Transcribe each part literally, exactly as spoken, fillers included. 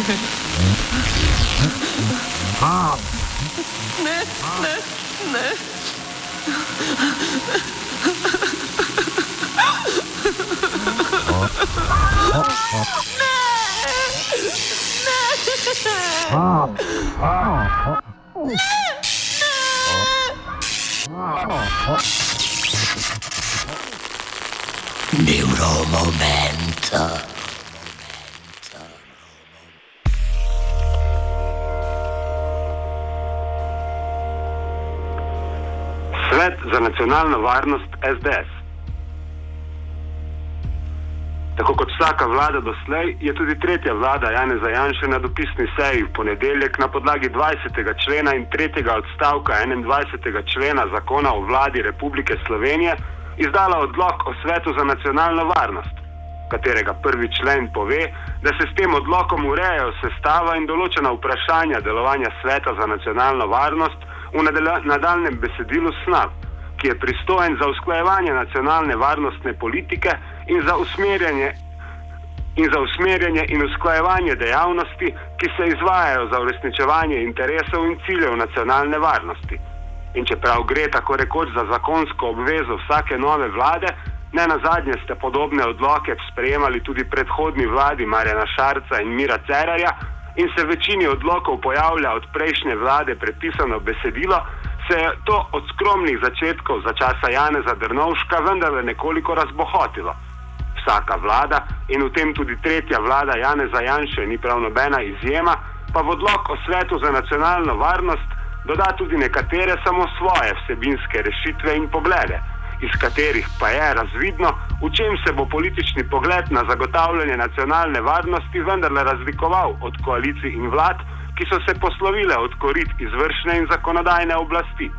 Ne, ne, ne. Neuromomento. Svet za nacionalno varnost es de es. Tako kot vsaka vlada doslej, je tudi tretja vlada Janeza Janše na dopisni seji v ponedeljek na podlagi dvajsetega člena in tretjega odstavka enaindvajsetega člena Zakona o vladi Republike Slovenije izdala odlok o Svetu za nacionalno varnost, katerega prvi člen pove, da se s tem odlokom urejajo sestava in določena vprašanja delovanja Sveta za nacionalno varnost v nadaljnjem besedilu S N A V, ki je pristojen za usklajevanje nacionalne varnostne politike in za usmerjanje in za usmerjanje in usklajevanje dejavnosti, ki se izvajajo za uresničevanje interesov in ciljev nacionalne varnosti. In čeprav gre tako rekoč za zakonsko obvezo vsake nove vlade, ne nazadnje ste podobne odloke sprejemali tudi predhodni vladi Marjana Šarca in Mira Cerarja in se večini odlokov pojavlja od prejšnje vlade prepisano besedilo, se je to od skromnih začetkov za časa Janeza Drnovška vendarle nekoliko razbohotilo. Vsaka vlada, in v tem tudi tretja vlada Janeza Janše ni prav nobena izjema, pa v odlok o Svetu za nacionalno varnost doda tudi nekatere samo svoje vsebinske rešitve in poglede, iz katerih pa je razvidno, v čem se bo politični pogled na zagotavljanje nacionalne varnosti vendarle razlikoval od koalicij in vlad, ki so se poslovile od korit izvršne in zakonodajne oblasti.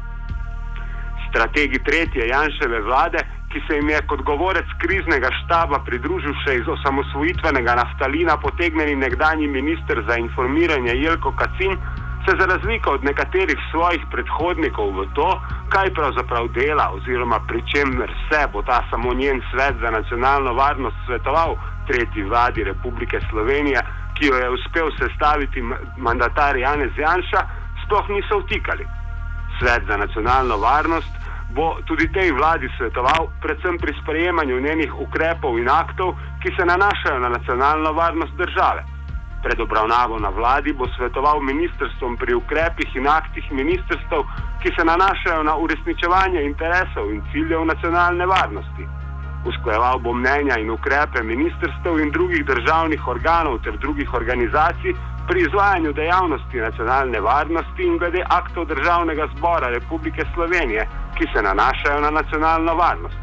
Strategi tretje Janševe vlade, ki se jim je kot govorec kriznega štaba pridružil še iz osamosvojitvenega naftalina potegnjeni nekdanji minister za informiranje Jelko Kacin, se za razliko od nekaterih svojih predhodnikov v to, kaj pravzaprav dela oziroma pri čemer se bo ta samo njen Svet za nacionalno varnost svetoval tretji vladi Republike Slovenije, ki jo je uspel sestaviti mandatar Janez Janša, sploh niso vtikali. Svet za nacionalno varnost bo tudi tej vladi svetoval predvsem pri sprejemanju njenih ukrepov in aktov, ki se nanašajo na nacionalno varnost države. Pred obravnavo na vladi bo svetoval ministrstvom pri ukrepih in aktih ministrstv, ki se nanašajo na uresničevanje interesov in ciljev nacionalne varnosti. Usklajeval bo mnenja in ukrepe ministrstv in drugih državnih organov ter drugih organizacij pri izvajanju dejavnosti nacionalne varnosti in glede aktov Državnega zbora Republike Slovenije, ki se nanašajo na nacionalno varnost.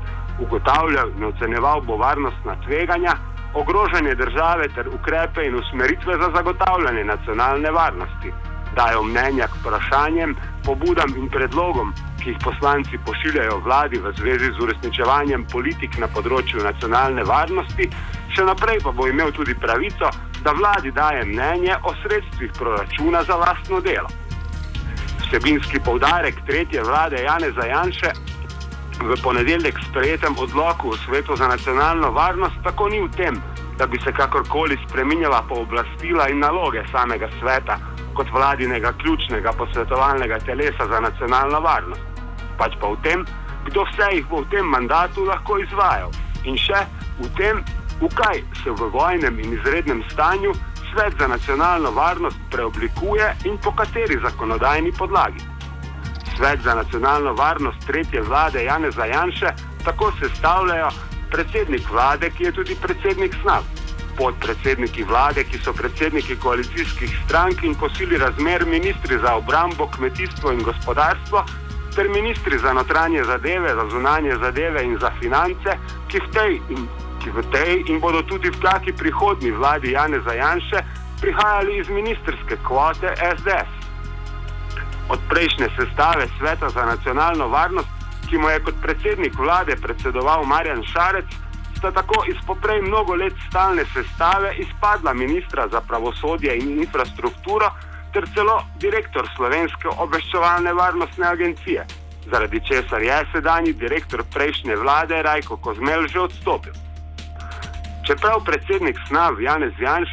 Ugotavljal in ocenjeval bo varnostna tveganja, ogrožanje države ter ukrepe in usmeritve za zagotavljanje nacionalne varnosti. Dajo mnenja k vprašanjem, pobudam in predlogom, ki jih poslanci pošiljajo vladi v zvezi z uresničevanjem politik na področju nacionalne varnosti, še naprej pa bo imel tudi pravico, da vladi daje mnenje o sredstvih proračuna za lastno delo. Vsebinski poudarek tretje vlade Janeza Janše v ponedeljek sprejetem odloku v Svetu za nacionalno varnost tako ni v tem, da bi se kakorkoli spreminjala pooblastila in naloge samega sveta kot vladinega ključnega posvetovalnega telesa za nacionalno varnost, pač pa v tem, kdo vse jih bo v tem mandatu lahko izvajal in še v tem, v kaj se v vojnem in izrednem stanju Svet za nacionalno varnost preoblikuje in po kateri zakonodajni podlagi. Svet za nacionalno varnost tretje vlade Janeza Janše tako sestavljajo predsednik vlade, ki je tudi predsednik S N A V, podpredsedniki vlade, ki so predsedniki koalicijskih strank in kosili razmer ministri za obrambo, kmetijstvo in gospodarstvo, ter ministri za notranje zadeve, za zunanje zadeve in za finance, ki v tej in, ki v tej in bodo tudi v taki prihodnji vladi Janeza Janše prihajali iz ministrske kvote es de es. Od prejšnje sestave Sveta za nacionalno varnost, ki mu je kot predsednik vlade predsedoval Marjan Šarec, sta tako iz poprej mnogo let stalne sestave izpadla ministra za pravosodje in infrastrukturo ter celo direktor Slovenske obveščevalne varnostne agencije, zaradi česar je sedanji direktor prejšnje vlade Rajko Kozmelj že odstopil. Čeprav predsednik S N A V Janez Janša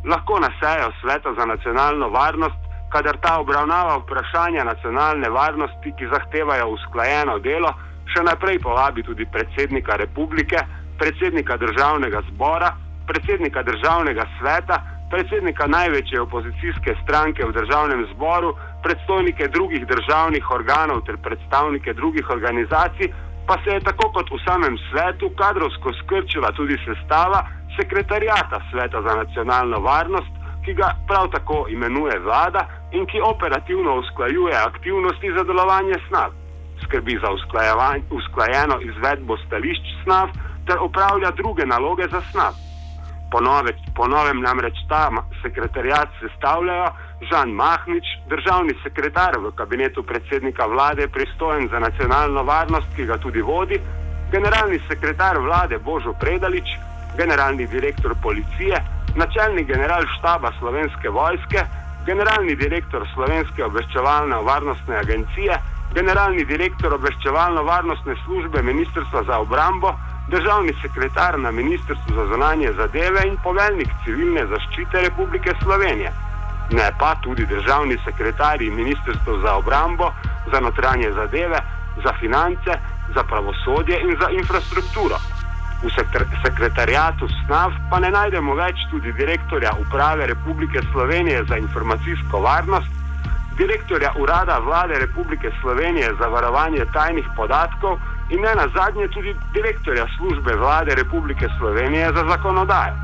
lahko na sejo Sveta za nacionalno varnost, kadar ta obravnava vprašanja nacionalne varnosti, ki zahtevajo usklajeno delo, še naprej povabi tudi predsednika republike, predsednika državnega zbora, predsednika državnega sveta, predsednika največje opozicijske stranke v državnem zboru, predstojnike drugih državnih organov ter predstavnike drugih organizacij, pa se je tako kot v samem svetu kadrovsko skrčila tudi sestava sekretariata Sveta za nacionalno varnost, ki ga prav tako imenuje vlada in ki operativno usklajuje aktivnosti za delovanje SNAV, skrbi za usklajeno izvedbo stališč SNAV ter upravlja druge naloge za SNAV. Po, nove, po novem namreč ta sekretariat sestavljajo Žan Mahnič, državni sekretar v kabinetu predsednika vlade pristojen za nacionalno varnost, ki ga tudi vodi, generalni sekretar vlade Božo Predalič, generalni direktor policije, načelnik generalštaba Slovenske vojske, generalni direktor Slovenske obveščevalno-varnostne agencije, generalni direktor obveščevalno-varnostne službe Ministrstva za obrambo, državni sekretar na Ministrstvu za zunanje zadeve in poveljnik civilne zaščite Republike Slovenije. Ne pa tudi državni sekretarji Ministrstva za obrambo, za notranje zadeve, za finance, za pravosodje in za infrastrukturo. V sekretariatu SNAV pa ne najdemo več tudi direktorja Uprave Republike Slovenije za informacijsko varnost, direktorja Urada Vlade Republike Slovenije za varovanje tajnih podatkov in ne nazadnje tudi direktorja Službe Vlade Republike Slovenije za zakonodajo.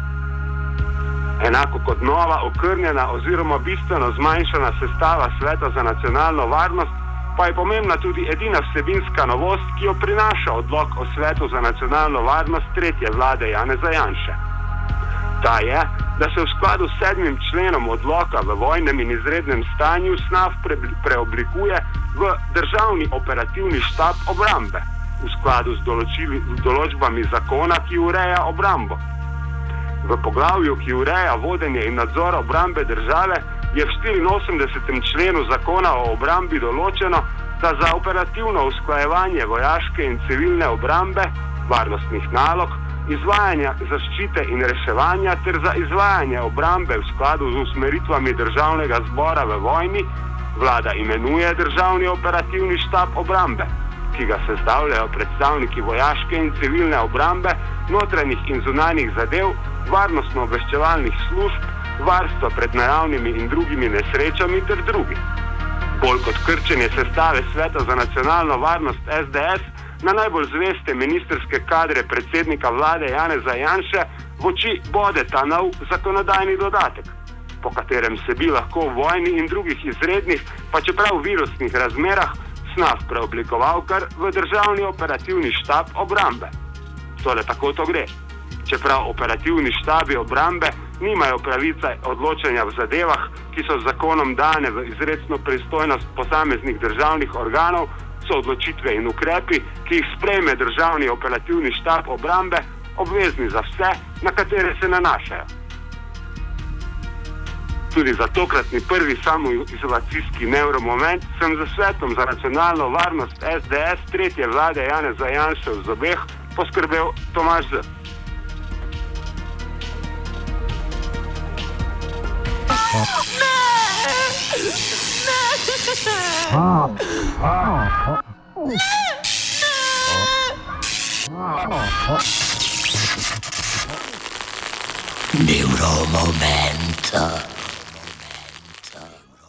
Enako kot nova, okrnjena oziroma bistveno zmanjšana sestava Sveta za nacionalno varnost, pa je pomembna tudi edina vsebinska novost, ki jo prinaša odlok o Svetu za nacionalno varnost tretje vlade Janeza Janše. Ta je, da se v skladu s sedmim členom odloka v vojnem in izrednem stanju SNAV pre, preoblikuje v državni operativni štab obrambe, v skladu z določili, določbami zakona, ki ureja obrambo. V poglavju, ki ureja vodenje in nadzor obrambe države, je v štiriinosemdesetem členu zakona o obrambi določeno, da za operativno usklajevanje vojaške in civilne obrambe, varnostnih nalog, izvajanja zaščite in reševanja ter za izvajanje obrambe v skladu z usmeritvami državnega zbora v vojni, vlada imenuje državni operativni štab obrambe, ki ga sestavljajo predstavniki vojaške in civilne obrambe, notranjih in zunanjih zadev, varnostno-obveščevalnih služb, varstva pred naravnimi in drugimi nesrečami ter drugi. Bolj kot krčenje sestave Sveta za nacionalno varnost S D S na najbolj zveste ministrske kadre predsednika vlade Janeza Janše v oči bode ta nov zakonodajni dodatek, po katerem se bi lahko v vojni in drugih izrednih, pa čeprav v virusnih razmerah, SNAV preoblikoval kar v državni operativni štab obrambe. Tole tako to gre. Čeprav operativni štabi obrambe nimajo pravice odločanja v zadevah, ki so z zakonom dane v izrecno pristojnost posameznih državnih organov, so odločitve in ukrepi, ki jih sprejme državni operativni štab obrambe, obvezni za vse, na katere se nanašajo. Tudi za tokratni prvi samoizolacijski nevromoment sem za Svetom za nacionalno varnost S D S tretje vlade Janeza Janše v zobeh poskrbel Tomaž Z. Neuromomento.